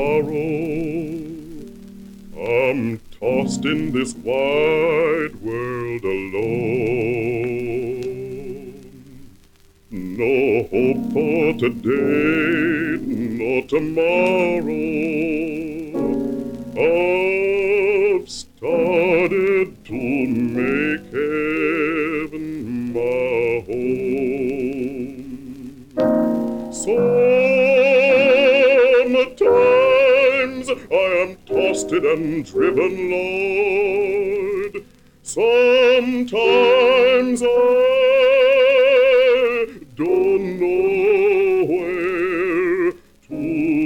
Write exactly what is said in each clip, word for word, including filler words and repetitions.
tomorrow. I'm tossed in this wide world alone. No hope for today, nor tomorrow. I've started to make heaven my home. Sometimes I am tossed and driven, Lord. Sometimes I don't know where to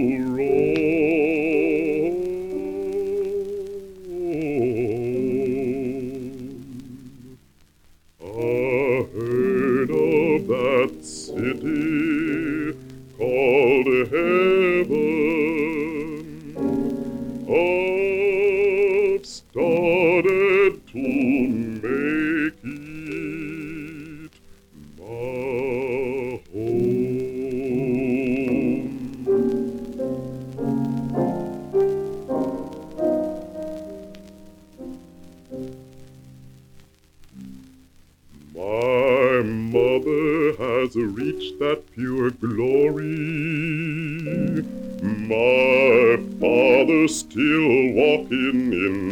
roam. I heard of that city called heaven. I've started to make it my home. My mother has reached that pure glory. My father's still walking in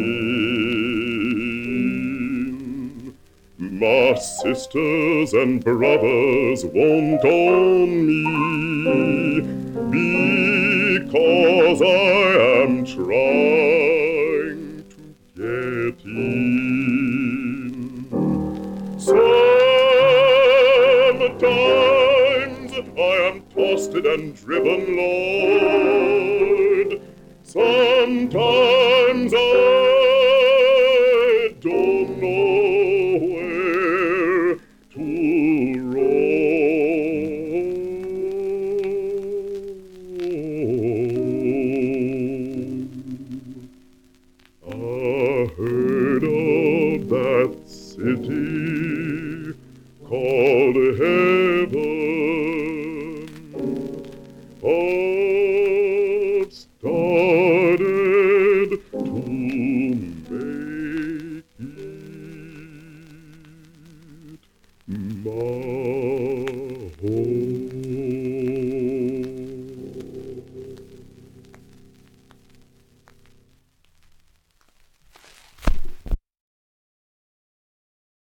sin. My sisters and brothers won't own me because I am trying to get in. Sometimes I am tossed and driven, Lord. Sometimes I